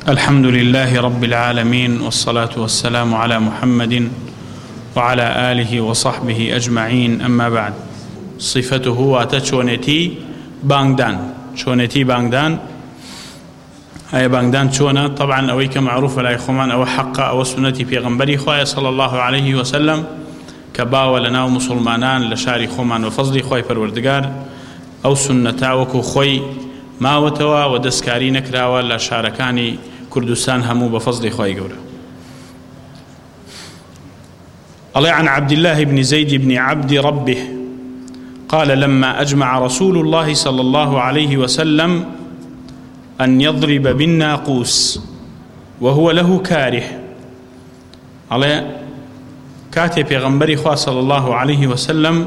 الحمد لله رب العالمين، والصلاة والسلام على محمد وعلى آله وصحبه أجمعين. أما بعد، صفته واتشونتي بانغدان أي بانغدان شونا. طبعا أويك معروف لا يخمان أو حق أو سنتي في غنبري خوايا صلى الله عليه وسلم كباوة لنا ومسلمانان لشاري خمان وفضلي خواي پروردگار أو سنتا وكو خوي ماوتوا ودسكاري نكراوا لشاركاني كردستان همو بفضل خواي قوله. الله عن عبد الله بن زيد بن عبد ربه قال: لما أجمع رسول الله صلى الله عليه وسلم أن يضرب بالناقوس وهو له كاره. الله كاتب پیغمبری خوا صلى الله عليه وسلم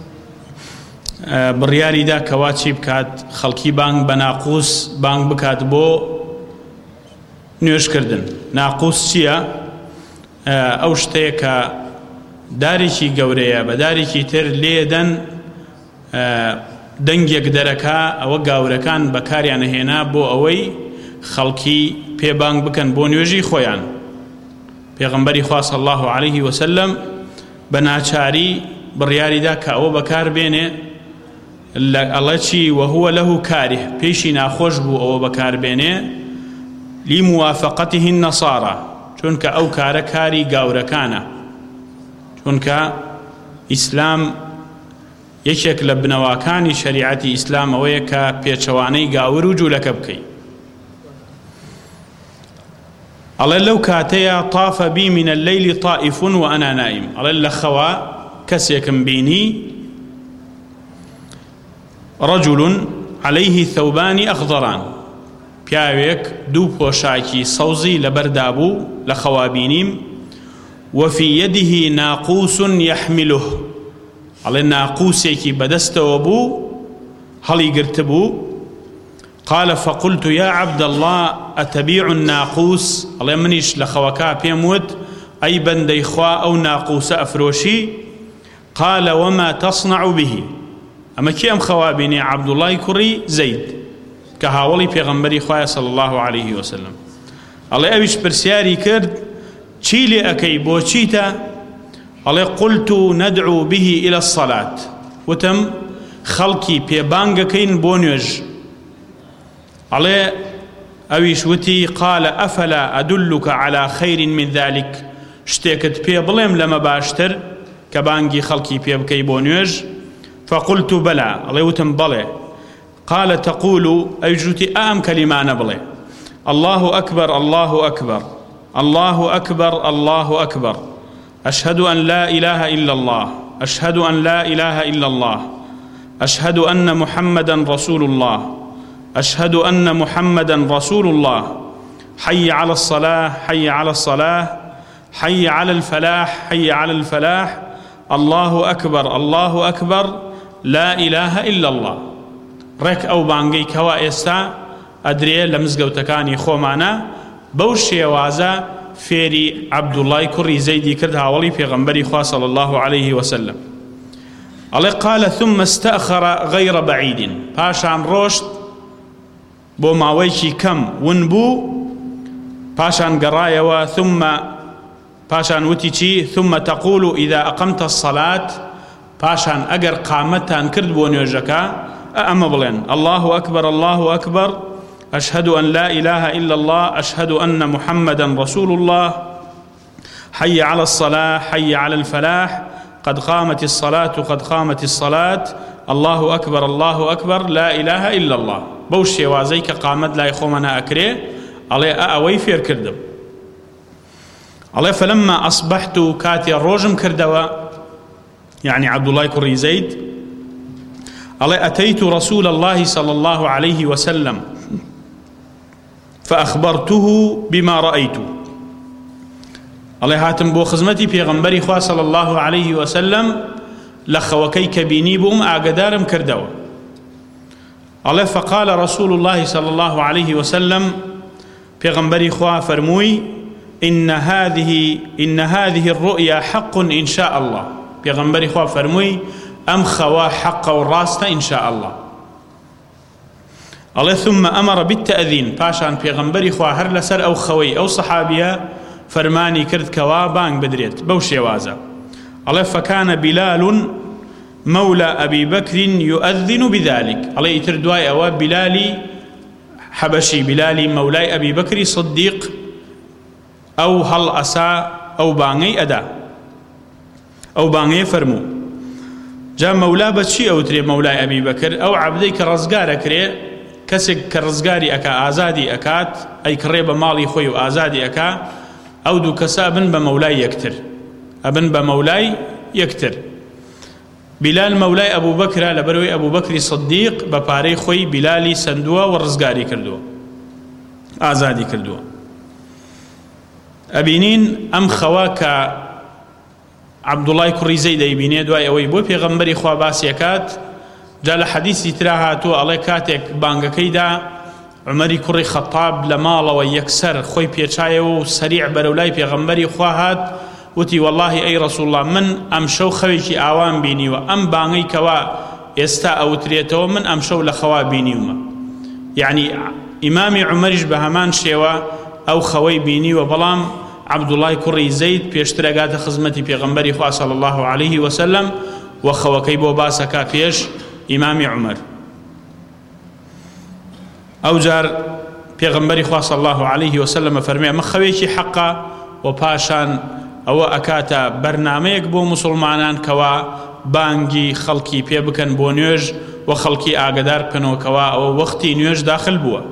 بڕیاری دا کەواچی بکات خەڵکی بانگ بە ناقوس بانگ بکات بۆ نوێژکردن. ناقوس چییە؟ ئەو شتەیە کە دارێکی گەورەیە بە دارێکی تر لێدەن دەنگێک دەرەکا، ئەوە گاورەکان بەکاریان هێنا بۆ ئەوەی خەڵکی پێ بانگ بکەن بۆ نوێژی خۆیان. پێغەمبەری خوا صلی الله عليه وسلم بە ناچاری بڕیاریدا کە ئەوە بەکار بێنێ. الله چی؟ وهو له كاره، پێشی ناخۆش بوو ئەوە بەکار بێنێ لموافقته النصارى، چونکە ئەو کارە کاری گاورەکانە، چونکە ئیسلام یەکێک لە بنەوەکانی شەریعەتی ئیسلام ئەوەیە کە پێچەوانەی گاور و جوولەکە بکەی. ئەڵێ لەو کاتەیە طاف بی من الليل طائف وأنا نائم. ئەڵێ لە خەوا کەسێکم بینی، رجل عليه ثوبان أخضران، پیاوێک دوو پۆشاکی سەوزی لەبەردا بوو لە خەوابینیم. وفي يده ناقوس يحمله، ئەڵێ ناقوسێکی بەدەستەوە بوو هەڵی گرتبوو. قال: فقلت يا عبد الله أتبيع الناقوس؟ ئەڵێ منیش لە خەوەکە پێم وت ئەی بەندەی خوا ئەو ناقوسە ئەفرۆشی؟ قال: وما تصنع به؟ ئەمە کێ ئەم خەوابینێ؟ عەبدوڵای کوڕی زەید کە هاوڵی پێغەمبەری خوایە صلی الله عليه وسلم. ئەڵێ ئەویش پرسیاری کرد چی لێ ئەکەی، بۆ چیتە؟ ئەڵێ قلت ندعو به إلى الصلاة، وتم خەڵکی پێبانگەکەین بۆ نوێژ. ئەڵێ ئەویش وتی: قال: أفلا أدلك على خير من ذلك؟ شتێکت پێ بڵێم لەمە باشتر کە بانگی خەڵکی پێ بکەی بۆ نوێژ؟ فقلت بلى، ئەڵێ وتم بەڵێ. قال: تقول، أيجوتي أم كلمة بلي: الله أكبر الله أكبر الله أكبر الله أكبر، أشهد أن لا إله إلا الله، أشهد أن لا إله إلا الله، أشهد أن محمدا رسول الله، أشهد أن محمدا رسول الله، حي على الصلاة حي على الصلاة، حي على الفلاح حي على الفلاح، الله أكبر الله أكبر، لا إله إلا الله. ڕێک ئەو بانگەی کەوا ئێستا ئەدرێ لە مزگەوتەکانی خۆمانە بەو شێوازە فێری عەبدوڵای کوڕی زەیدی کرد، هاوڵی پێغەمبەری خوا صلی الله عليه وسلم. ئەڵێ قال: ثم استأخر غير بعيد، پاشان ڕۆشت بۆ ماوەیەکی کەم ون بوو، پاشان گەڕایەوە. پاشان وتی چی؟ ثم تقول إذا أقمت الصلاة، پاشان ئەگەر قامەتان کرد بۆ نوێژەکە ئەمە بڵێن: الله أكبر الله أكبر، أشهد أن لا إله إلا الله، أشهد أن محمدا رسول الله، حي على الصلاة حي على الفلاح، قد قامت الصلاة قد قامت الصلاة، الله أكبر الله أكبر، لا إله إلا الله. بەو شێوازەی کە قامەت لای خۆمانە ئەکرێ. ئەڵێ ئەوەی فێر کردم. ئەڵێ فلما أصبحت، کاتێ ڕۆژم کردەوە، يعني عەبدوڵای کوڕی زەید، ئەڵێ أتيت رسول الله صلى الله عليه وسلم فأخبرته بما رأيت. ئەڵێ هاتم بۆ خزمەتی پێغەمبەری خوا صلى الله عليه وسلم لە خەوەکەی کە بینی بووم ئاگدارم کردەوە. ئەڵێ فقال رسول الله صلى الله عليه وسلم، پێغەمبەری خوا فەرمووی: إن هذه الرؤيا حق إن شاء الله. پێغەمبەری خوا فەرمووی ئەم خەوا حەقە و ڕاستە إن شاء الله. الله ثم أمر بالتأذين پاشان پیغمبری خوا هر لسر أو خوي أو صحابية فرماني كرد كوا بانگ بدريت بوشي وازا الله فكان بلال مولى أبي بكر يؤذن بذلك الله يتردواي أوا بلالي حبشي بلالي مولاي أبي بكر صديق أو هل أسا أو بانغي أدا أو بانغي فرمو جا مولا بچی ئەوترێ مەولای ئەبی بەکر ئەو عەبدەی کە ڕزگارەکرێ کەسێک کە ڕزگاری ئەکا ئازادی ئەکات ئەیکڕێ بە ماڵی خۆی و ئازادی ئەکا ئەو دوو کەسە ئەبن بە مەولای یەکتر ئەبن بە مەولای یەکتر بلال مەولای ئەبوو بەکرە لەبەرەوەی ئەبوو بەکری صدیق بە پارەی خۆی بلالی سندووە و ڕزگاری کردووە ئازادی کردووە ئەبینین ئەم خەوا کە عەبدوڵای کوڕی زەید دەیبینێ دوای ئەوەی بۆ پێغەمبەری خوا باسیەکات جا لە حەدیثی ترا هاتووە ئەڵێ کاتێک بانگەکەیدا عومەری کوڕی خەتاب لە ماڵەوە یەکسەر خۆی پێچایەوە و سەریع بەرەولای پێغەمبەری خوا هات وتی واللهی ئەی ڕەسوڵ الله من ئەم شەو خەوێکی ئاوام بینیوە ئەم بانگەی کەوا ئێستا ئەوترێتەوە من ئەم شەو لە خەوا بینیومە یعنی ئیمامی عومەریش بە هەمان شێوە ئەو خەوەی بینیوە بەڵام عەبدوڵای کوڕی زەید پێشتر ئەگاتە خزمەتی پێغەمبەری خوا صلی الله عليه وسلم و خەوەکەی بۆ باسەکا پێش ئیمامی عومەر ئەو جار پێغەمبەری خوا صلی الله عليه وسلم فەرمێ ئەمە خەوێکی حەقە و پاشان ئەوە ئەکاتە بەرنامەیەک بۆ موسڵمانان کەوا بانگی خەڵکی پێ بکەن بۆ نوێژ و خەڵکی ئاگدار بکەنەوە کەوا ئەوە وەختی نوێژ داخل بووە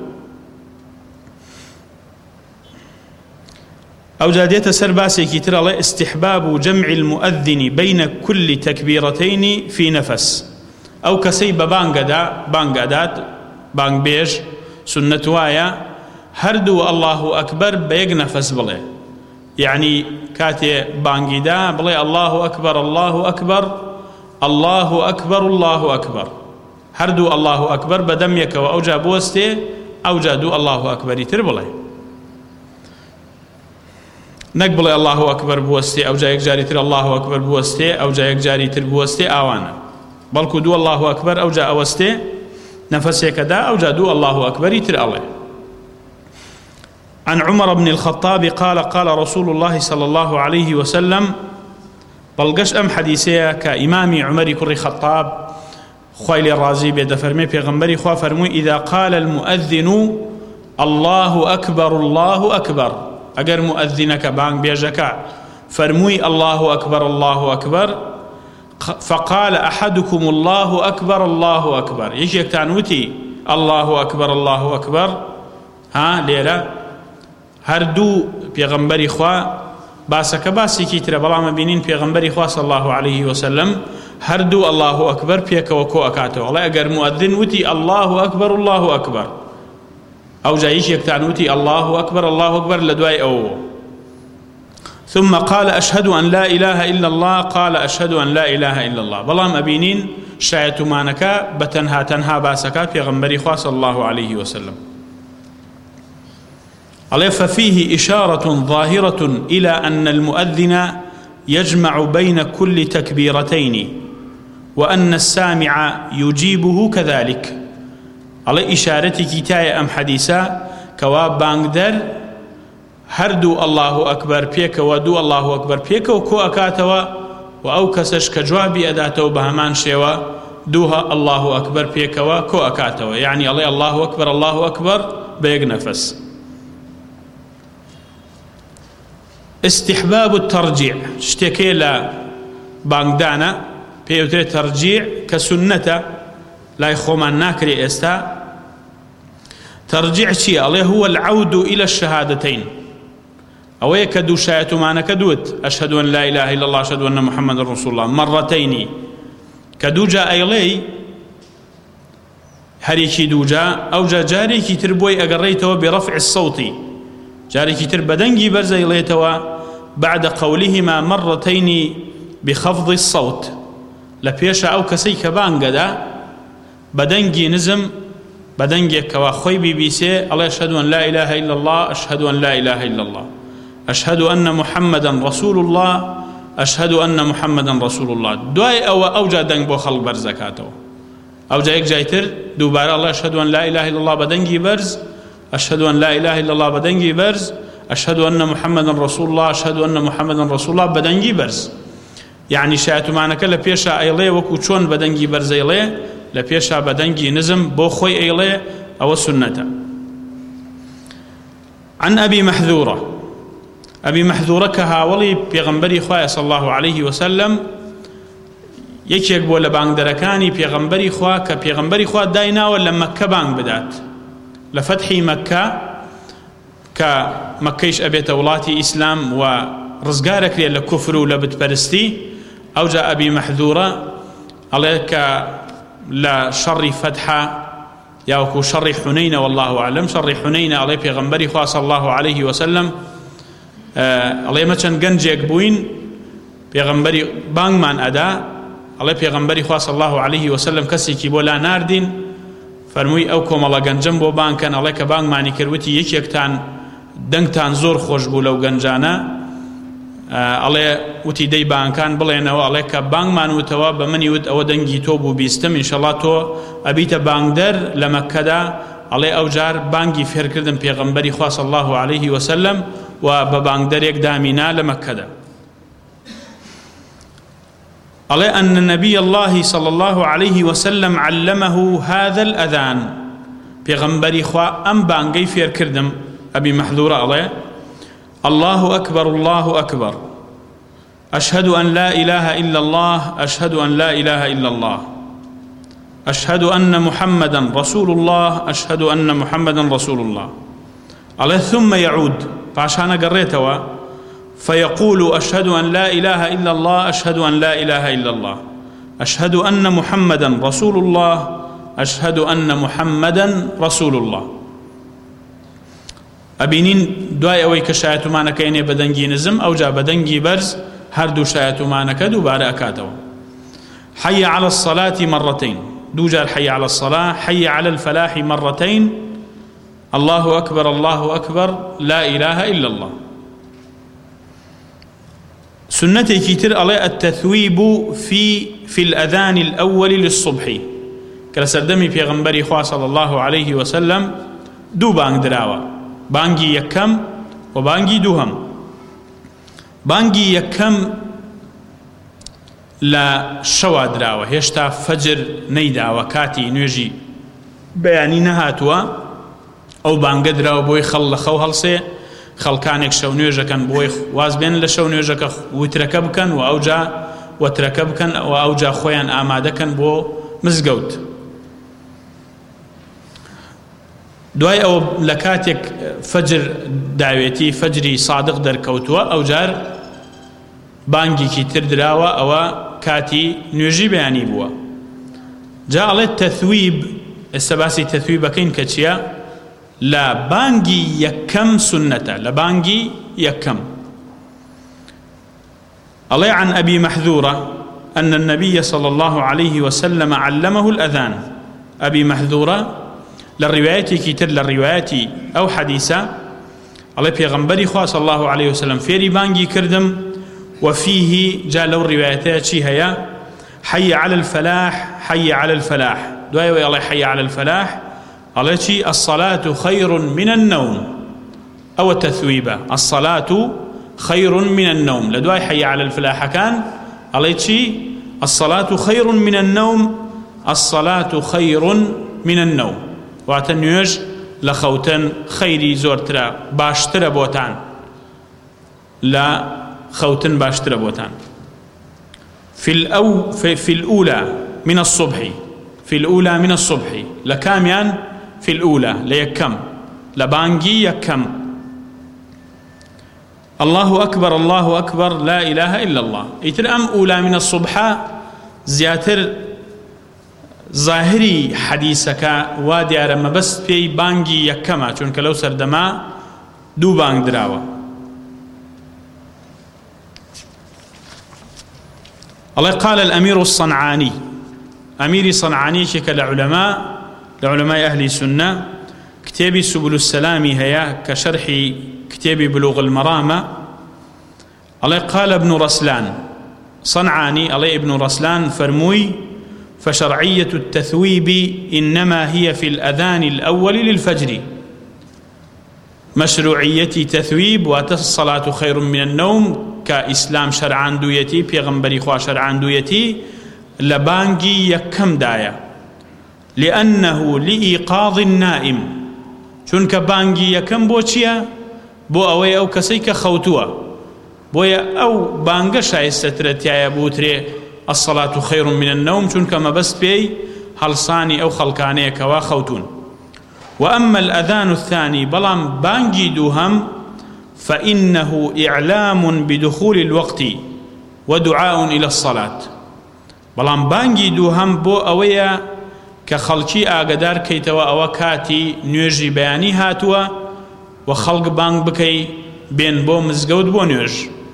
أو جاديت سر باسي ترى الله استحباب جمع المؤذن بين كل تكبيرتين في نفس أو كسي بانغادات بانغ بيج سنة وايا هردو الله أكبر بيق نفس بلي يعني كاتي بانغيدا بلي الله أكبر الله أكبر الله أكبر الله أكبر هردو الله أكبر بدميك وأوجا بوستي أوجادو الله أكبر تربلي نەک بڵێ الله ئەکبەر بوەستێ ئەو جا یەک جاری تر الله ئەکبەر بوەستێ ئەو جا یەک جاری تر بوەستێ ئاوانە بەڵکو دوو الله ئەکبەر ئەو جا ئەوەستێ نەفەسێکەدا ئەو جا دوو الله ئەکبەری تر ئەڵێ عن عمر بن الخطاب قال قال رسول الله صلى الله عليه وسلم بلغش أم حديثية كإمام عمر كري خطاب خويل الرازي بيد فرمي بيغمبري خوا فرمي إذا قال المؤذن الله أكبر الله أكبر أجر مؤذنك بانگ بيجك فرمي الله أكبر الله أكبر فقال أحدكم الله أكبر الله أكبر يجيك تانوتي الله أكبر الله أكبر ها ليرة هردو بيغمبري خوا باسك باسي كيتر بلا بينين بيغمبري خوا صلى الله عليه وسلم هردو الله أكبر بيك وكو أكاتو الله أجر مؤذن وتي الله أكبر الله أكبر أو جايش يكتعنوتي الله أكبر لدواي أو ثم قال أشهد أن لا إله إلا الله قال أشهد أن لا إله إلا الله بلام أبينين شايت مانك تنها باسكا في غنبري خاص الله عليه وسلم ففيه إشارة ظاهرة إلى أن المؤذن يجمع بين كل تكبيرتين وأن السامع يجيبه كذلك على إشارتي كتاية أم حديثة كواب بانقدر هردو الله أكبر بيك ودو الله أكبر بيك وكو أكاتوا وأو كسش كجوابي أداتو بهمان شوا دوها الله أكبر بيك وكو أكاتوا يعني الله أكبر بيق نفس استحباب الترجيع اشتكي لا بانقدانا بيوتري ترجيع كسنة لا يخومان ناكري استا ترجيع شيء الله هو العود إلى الشهادتين أو يكدو شاية معنا كدوت أشهد أن لا إله إلا الله أشهد أن محمد رسول الله مرتين كدو جاء إلي هريكي دو جاء أو جاء جاريكي تربوي أقريته برفع الصوت جاريكي تربدنجي برزي إليتوا بعد قولهما مرتين بخفض الصوت لبيشا أو كسيك بانقدا بدنجي نزم بدنجي كوا خوي بيسي الله أشهد أن لا إله إلا الله أشهد أن لا إله إلا الله أشهد أن محمدا رسول الله أشهد أن محمدا رسول الله دواي أو أوجا دنج بو خلق برزكاته ئەو جایەک جایتر دووبارە ئەڵێ ئەشهەدو ئەن لا إله إلا الله بەدەنگی بەرز، ئەشهەدو ئەن لا إله إلا الله بەدەنگی بەرز، ئەشهەدو ئەنە محەممەدن ڕەسوول الله، ئەشهەدو ئەنە محەممەدن ڕەسوول الله بەدەنگی بەرز. یعنی شایەتومانەکە لە پێشە ئەیڵێ وەکو چۆن بەدەنگی بەرز ئەیڵێ، لە پێشە بەدەنگی نزم بۆ خۆی ئەیڵێ، ئەوە سنەتە. عن أبي محذورة، أبي محذورة كهاولي بيغمبري خواه صلى الله عليه وسلم، یەکێک بۆ لە بانگدەرەکانی پێغەمبەری خوا کە پێغەمبەری خوا دایناوە لە مەککە بانگ بدات لە فەتحی مەککە، کە مەککەیش ئەبێتە وڵاتی ئیسلام و ڕزگارەکرێت لە کوفر و لە بتپەرستی. ئەوجا ئەبی مەحذورە ئەڵێ کە لە شەڕی فەتحە یاوەکو شەڕی حونەینە والله ئەعلەم، شەڕی حونەینە ئەڵێ پێغەمبەری خوا صلی الله عليه وسلم ئەڵێ ئێمە چەند گەنجێک بووین، پێغەمبەری بانگمان ئەدا، ئەڵێ پێغەمبەری خوا صلی الله عليه وسلم کەسێکی بۆ لا ناردین، فەرمووی ئەو کۆمەڵە گەنجەم بۆ بانکەن. ئەڵێ کە بانگمانی کردوتی یەکێکتان دەنگتان زۆر خۆش بوو لەو گەنجانە، ئەڵێ وتی دەی بانکان بڵێنەوە، ئەڵێ کە بانگمان وتەوە بە منی وت ئەوە دەنگی تۆ بوو بیستم، ئینشەڵڵا تۆ ئەبیتە بانگدەر لە مەککەدا. ئەڵێ ئەو جار بانگی فێرکردم پێغەمبەری خوا صلی الله عليه وسلم و بە بانگدەرێک دامینا لە مەککەدا. قال أن النبي الله صلى الله عليه وسلم علمه هذا الأذان، پیغمبری خوا أم بانگی فیر کردم. أبي محذورة عليه الله أكبر الله أكبر، أشهد أن لا إله إلا الله، أشهد أن لا إله إلا الله، أشهد أن محمدا رسول الله، أشهد أن محمدا رسول الله. عليه ثم يعود فعشان قريتوا فيقول أشهد أن لا إله إلا الله، أشهد أن لا إله إلا الله، أشهد أن محمدا رسول الله، أشهد أن محمدا رسول الله. أبينين دعاء أويك شايتمانك إني بدنجي نزم أو جا بدنجي برز هردو شايتمانك دوباره أكاتو. حي على الصلاة مرتين، دوجار حي على الصلاة، حي على الفلاح مرتين، الله أكبر الله أكبر، لا إله إلا الله. سنتي كتير على التثويب في الأذان الأول للصبح، كالسردمي في غنبري خواه صلى الله عليه وسلم دو بانگ دراوة، بانگي يكم وبانگي دوهم. بانگي يكم لا شوا دراوة، هشتا فجر نيداوة كاتي نوجي بياني نهاتوا أو بانگ دراوة بوي خل خو هلسي خەڵکانێک شەو نوێژەکەن بۆی واز بێن لە شەو نوێژەکە وترەکە بکەن و ئەوجا وەترەکە بکەن و ئەوجا خۆیان ئامادەکەن بۆ مزگەوت. دوای ئەوە لە کاتێک فەجر داوێتی فەجری صادق دەرکەوتووە، ئەوجار بانگێکی تر دراوە، ئەوە کاتی نوێژی بەیانی بووە. جا ئەڵێت تەثویب، ئێستا باسی تەثویبەکەین کە چییە؟ لا بانگي يكم سنة، لا بانگي يكم. الله عن أبي محذورة أن النبي صلى الله عليه وسلم علمه الأذان. أبي محذورة للرواية كتير للروايات أو حديثة الله بيغمبري خواه صلى الله عليه وسلم فيري بانگي كردم، وفيه جاء له الروايات شي هيا حي على الفلاح، حي على الفلاح. دعاء الله حي على الفلاح على الصلاة خير من النوم، أو التثويبة الصلاة خير من النوم. لدواي حي على الفلاح كان على الصلاة خير من النوم، الصلاة خير من النوم. واتنيوج لخوتن خيري زورترا باشتر بوتان، لا خوتن باشتر بوتان. في الأولى من الصبح، في الأولى من الصبح لكاميان في الأولى ليكم لبانجي يكم. الله أكبر الله أكبر، لا إله إلا الله. إتر أم أولى من الصبح زياتر ظاهري حديثك وادي أرم بس في بانجي يكما، چونك لو سردما دو بانگ دراوة. الله قال الأمير الصنعاني، أميري صنعاني كالعلماء لعلماء أهل السنة، كتابي سبل السلام هيا كشرح كتابي بلوغ المرامة. الله قال ابن رسلان صنعاني، الله ابن رسلان فرموي فشرعية التثويب إنما هي في الأذان الأول للفجر. مشروعية تثويب وتصلاة خير من النوم كإسلام شرعان دويتي بيغمبري خوا شرعان دويتي لبانجي يكم دايا، لأنه لإيقاظ النائم، چونك بانجي يكم بوچيا بو أوي أو كسيك خوتوا بويا أو بانجا شايسترتيا بوتري الصلاة خير من النوم، چونك ما بس بي هلصاني أو خلقاني كوا خوتون. وأما الأذان الثاني بلام بانجي دوهم فإنه إعلام بدخول الوقت ودعاء إلى الصلاة. بلام بانجي دوهم بو أويا كخلقي آقدار كيتوا أو كاتي نيجي بياني هاتوا وخلق بانج بكي بين بو مزقود بو نيج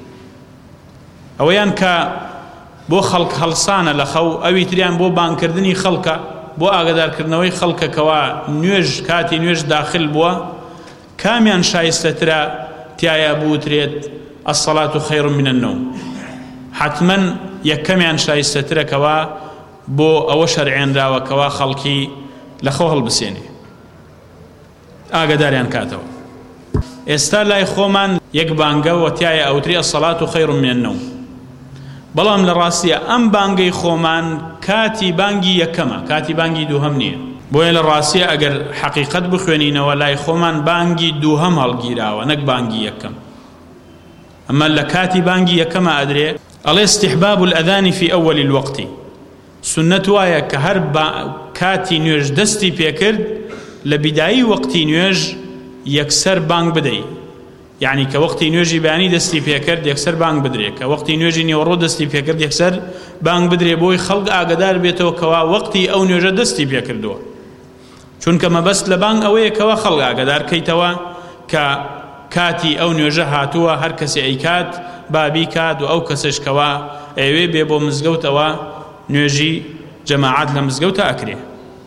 أويان بو خلق هلسانة لخو أوي تريان بو بانج كردني خلقه بو آقدار كردنوي خلقه كوا نيج كاتي نيج داخل بوا كاميان شايستترا تيايا بو تريد الصلاة خير من النوم. حتما يكميان شايستترا كوا بو أو شرعين راوة كوا خلقي لخوه البسيني آقداريان كاتوا استا لاي خومان يك بانگا وتيايا أوتري الصلاة خير من النوم. بلام لراسية أم بانگي خومان كاتي بانگي يكما كاتي بانگي دوهمنية بوين لراسية أجر حقيقة بخوانين ولاي خومان بانگي دوهم هالجيراوة نك بانگي يكم. أما لكاتي بانگي يكما أدري الاستحباب الأذان في أول الوقت سنة وايا كهر كاتي نيوج دستي بيكرد لبداية وقت نيوج يكسر بانگ بدي، يعني كوقت نيوجي باني دستي بيكرد يكسر بانگ بدري، كوقت نيوجي نيورو دستي بيكرد يكسر بانگ بدري بوي خلق آقدار بيتو كوا وقتي أو نيوجا دستي بيكردوا چونك ما بس لبانگ أوي كوا خلق آقدار كيتوا كاتي أو نيوجا هاتوا هر كسي أيكات بابي كاد أو كسش كوا أيوي بيبو مزقوت أوا نيوجي جماعات لمزقوت أكري.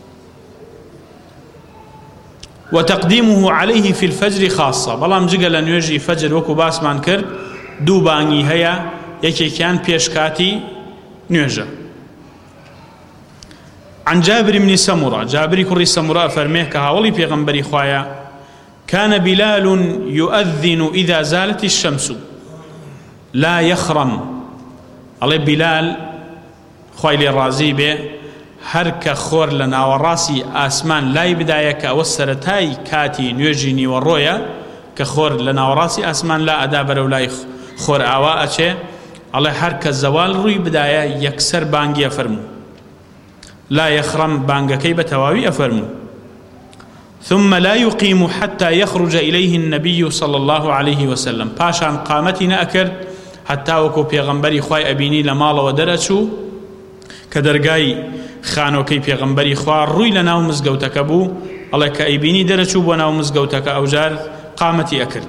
وتقديمه عليه في الفجر خاصة بلام جقل نيوجي فجر وكو باسمان كرد دو باني هيا يكي كان بيشكاتي نيوجا. عن جابر بن سمرة جابر كري سمرة فرميه كهاولي بيغمبري خوايا كان بلال يؤذن إذا زالت الشمس لا يخرم. علي بلال خويلي الرازي به هرك خور لنا وراسي آسمان لاي بداية كأوسرتاي كاتي نيوجيني والرويا كخور لنا وراسي آسمان لا أدابر ولاي خور آواء أشي علي هرك الزوال روي بداية يكسر بانجي أفرمو لا يخرم بانجا كيب تواوي أفرمو. ثم لا يقيم حتى يخرج إليه النبي صلى الله عليه وسلم باشان قامتنا أكرد حتى وكو بيغمبري خواي أبيني لمال ودرسو كدرقاي خانوكي بيغمبري خوار روي لناو مزقوتك بو الله كأيبيني درچو بناو مزقوتك أو جار قامتي أكرد.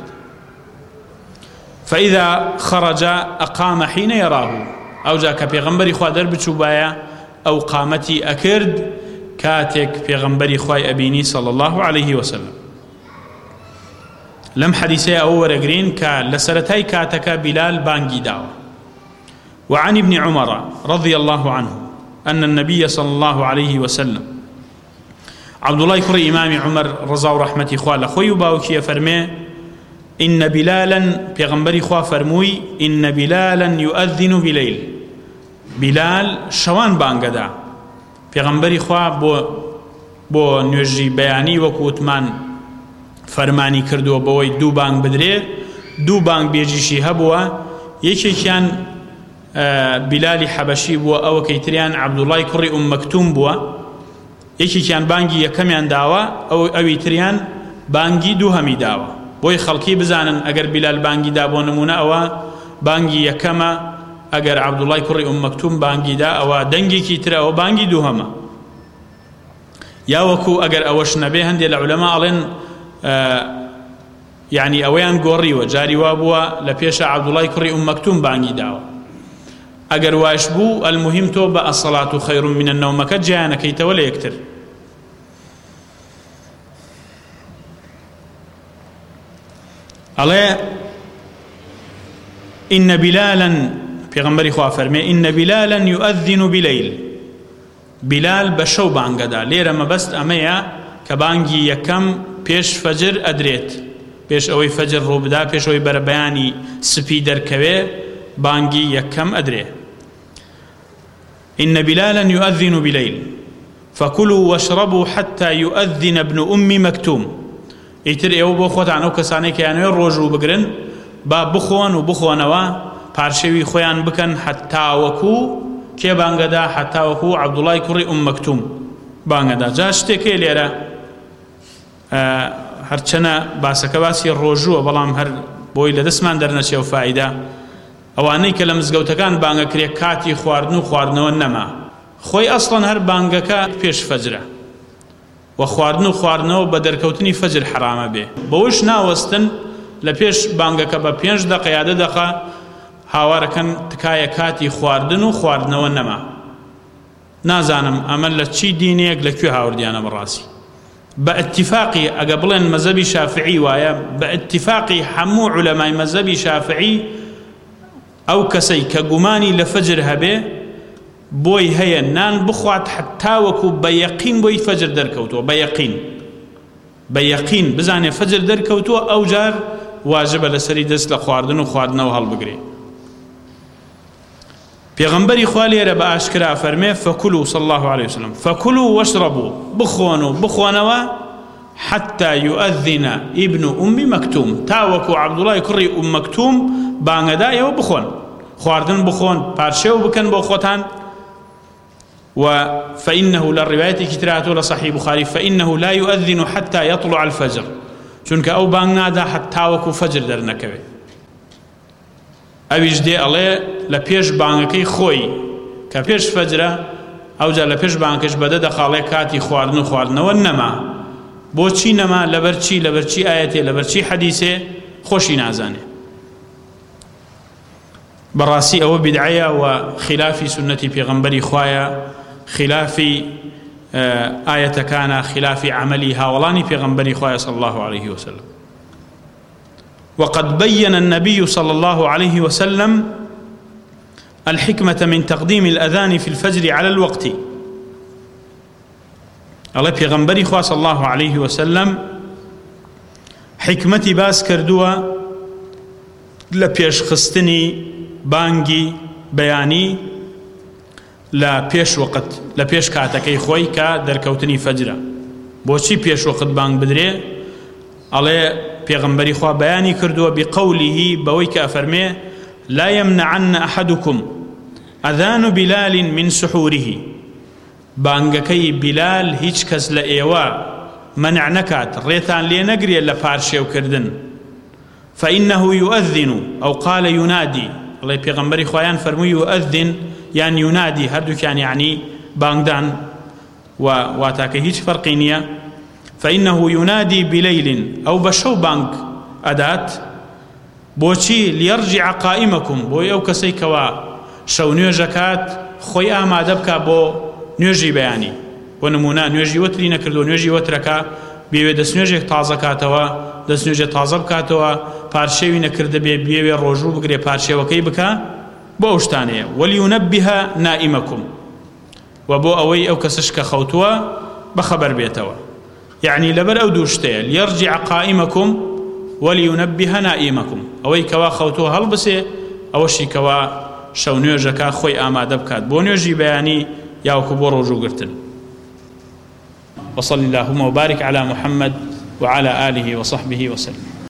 فإذا خرج أقام حين يراه أو جاك بيغمبري خوار دربچو بايا أو قامتي أكرد كاتك بيغمبري خوار أبيني صلى الله عليه وسلم. لم حديثي أو ورقرين لسرتاي كاتك بلال بانجي داو. وعن ابن عمر رضي الله عنه أن النبي صلى الله عليه وسلم عبد الله كري إمام عمر رضا ورحمة خواه خوي باوكي فرمي إن بلالا بيغمبري خواه فرموي إن بلالا يؤذن بليل. بلال شوان بانقدا بيغمبري خواه بو نيوجي بياني وكوتمان فرماني كردو بوي دو بانق بدري دو بانق بيجيشي هبوا يكي كان بلالي حبشي بوا أو كيتريان عبد الله كري مكتوم بوا يكي كان بانجي يكميان داوا أو يتريان بانجي دوهمي داوا بوي خلقي بزانن أجر بلال بانجي دابو نمونا أو بانجي يكما أجر عبد الله كري مكتوم بانجي دا أو دنجي كيترا أو بانجي دوهما يا وكو أجر أوش نبيه هندي العلماء لن يعني أويان قوري وجاري وابوا لبيش عبد الله كري مكتوم بانجي داوا أجر واشبو المهم توبة الصلاة خير من النوم كجانا كي تولي يكتر. عليه إن بلالا في غنبري خواه فرمي إن بلالا يؤذن بليل بلال بشو بانگدا لێرە مەبەست ئەمەیە کە بانگی یەکەم پێش فەجر ئەدرێت پێش ئەوەی فەجر ڕووبدا پێش ئەوەی بەرەبەیانی سپی دەرکەوێ بانگی یەکەم ئەدرێ إن بلالا يؤذن بليل فكلوا واشربوا حتى يؤذن ابن أم مكتوم ئیتر ئێوە بۆ خۆتان ئەو کەسانەی کە یانەوێ ڕۆژوو بگرن با بخۆن و بخۆنەوە پارشەوی خۆیان بکەن حتاوەکو کێ بانگەدا حتاوەکو عەبدوڵای کوڕی ئوم مەکتوم بانگەدا جا شتێکێ لێرە هەرچەنە باسەکە باسی ڕۆژووە بەڵام هەر بۆی لە دەستمان دەرنەچێ و فایدە ئەوانەی کە لە مزگەوتەکان بانگەکرێ کاتی خواردن و خواردنەوە نەما خۆی ئەسڵەن هەر بانگەکە پێش فەجرە و خواردن و خواردنەوە بە دەرکەوتنی فەجر حرامە بێ بەوەش ناوەستن لە پێش بانگەکە بە 5 دقە یا 10 دقە هاوارەکەن تکایە کاتی خواردن و خواردنەوە نەما نازانم ئەمە لە چی دینێک لەکوێ هاوردیانە بەڕاستی بە ئەتیفاقی ئەگە بڵێن مەزەبی شافعی وایە بە ئەتیفاقی هەموو عولەمای مەزەبی شافعی ئەو کەسەی کە گومانی لە فەجر هەبێ بۆی هەیە نان بخوات حتا وەکو بە یەقین بۆی فەجر دەرکەوتووە بە یەقین بزانێ فەجر دەرکەوتووە ئەو جار واجبە لەسەری دەست لە خواردن و خواردنەوە هەڵبگرێ پێغەمبەری خوا لێرە بە ئاشکرا فەرمێ فەکولوا صلی الله عليه وسلم فەکولوا واشربوا بخۆن و بخۆنەوە حتى يؤذن ابن أم مكتوم تاوەکو عەبدوڵای کوڕی ئوم مەکتوم بانگەدایەوە بخۆن خواردن بخۆن پارشێو بکەن بۆ خۆتان فإنه للرواية كتراته لصحيح بخاري فإنه لا يؤذن حتى يطلع الفجر چونك أو بانگ نادا حتى وكو فجر در نكوي أويش دي الله لپیش بانگكي خوي كپیش فجر أو جا لپیش بانگكش بدا دخاله كاتي خواردن ونما بۆچی نەما لەبەرچی ئاەتێ لەبەرچی حەدیثێ خۆشی نازانێ بەڕاستی ئەوە بیدعەیە و خلافی سنەتی پێغەمبەری خوایە خلافی ئاەتەکانە خلافی عملی هاوڵانی پێغەمبەری خوایە صلی الله عليه وسلم وقد بين النبي صلى الله عليه وسلم الحكمة من تقديم الأذان في الفجر على الوقت الله پیغمبری خوا صلی الله عليه وسلم حکمتی باس کردووە لە پێشخستنی بانگی بەیانی لە پێش وەقت لە پێش کاتەکەی خۆی کە دەرکەوتنی فەجرە بۆچی پێش وەقت بانگ بدرێ ئەڵێ پێغەمبەری خوا بەیانی کردووە بقوله بەوەی کە ئەفەرمێ لا يمنعن أحدكم أذان بلال من سحوره بانگەکەی بلال هیچ کەس لە ئێوە منع نەکات ڕێتان لێ نەگرێت لە پارشێوکردن فإنه يؤذن أو قال ينادي الله پێغەمبەری خوایان فەرمووی يؤذن یان ينادي هەردووکیان یعنی بانگدان و واتاکە هیچ فەرقی نییە فإنه ينادي بليل أو بەشەو بانگ ئەدات بۆچی ليرجع قائمكم بۆی ئەو کەسەی کەوا شەو نوێژەکات خۆی ئامادە بکە بۆ نوێژی بەیانی بۆ نمونە نوێژی وەتری نەکردو نوێژی وەترەکە بێوێ دەستنوێژێک تازە کاتەوە دەستنوێژێ تازە بکاتەوە پارشێوی نەکردە بێوێ ڕۆژوو بگرێ پارشێوەکەی بکە بۆ ئەو شتانەیە وەلیونەبیها نائیمەکم و بۆ ئەوەی ئەو کەسش کە خەوتووە بەخەبەر بێتەوە یعنی لەبەر ئەو دوو شتەیە ليرجع قائمەکم وەلیونەبیها نائیمەکم ئەوەی کەوا خەوتووە هەڵبسێ ئەوەشی کەوا شەو نوێژەکە خۆی ئامادە بکات بۆ نوێژی بەیانی ياوكو بروجو قرتن وصلى اللهم وبارك على محمد وعلى آله وصحبه وسلم